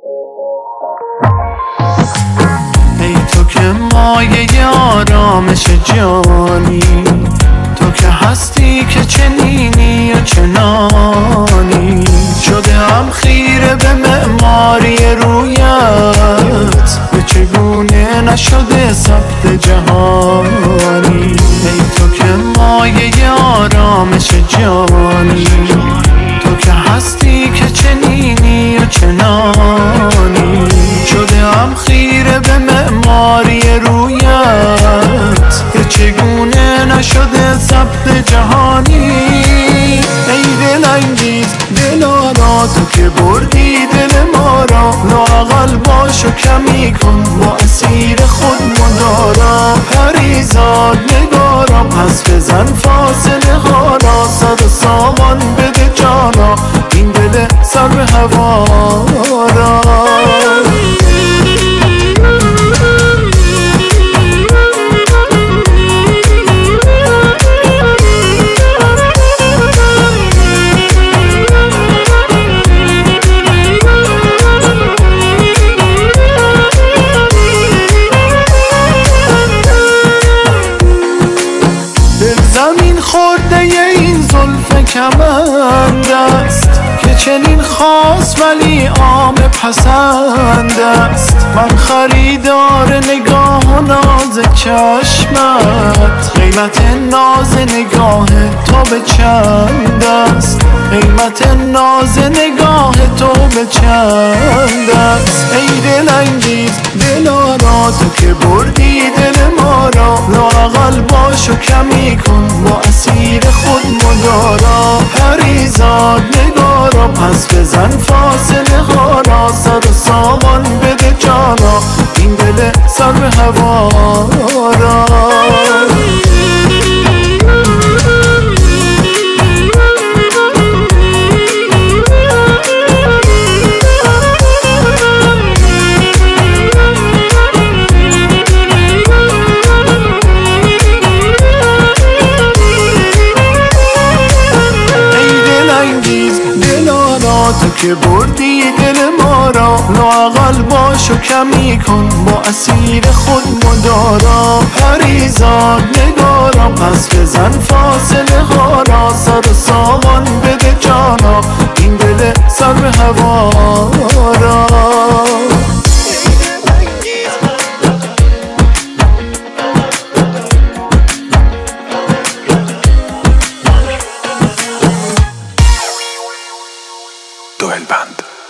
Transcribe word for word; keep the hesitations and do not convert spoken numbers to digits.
ای تو که مایه آرامش جانی، تو که هستی که چنینی و چنانی، شده هم خیره به معماری رویت، به چگونه نشده ثبت جهانی. ای تو که مایه آرامش جانی، تو که هستی که چنینی و چنانی، شده هم خیره به معماری رویت، که چگونه نشده ثبت جهانی. ای دل انگیز دلارا، تو که بردی دل ما را، لااقل باش و کمی کن با اسیر خود مدارا. پریزاد نگارا، پس بزن فاصله ها را، صد و سامان بده جانا این دل سر به هوا را. زمین خورده این زلف کمند است، که چنین خاص ولی عام پسند است. من خریدار نگاه و ناز چشمت، قیمت ناز نگاه تو به چند است، قیمت ناز نگاه تو به چند است. ای دل انگیز دلارا، تو که بردی دل ما را، لااقل باش و کمی کن با اسیر خود مدارا. پریزاد نگارا، پس بزن فاصله ها را، صد و سامان بده جانا این دل سر به هوا را. تو که بردی دل ما را، لااقل باش و کمی کن با اسیر خود مدارا. پریزاد نگارا، پس بزن فاصله ها را، صد و سامان بده جانا این دل سر به هوا را. El Band.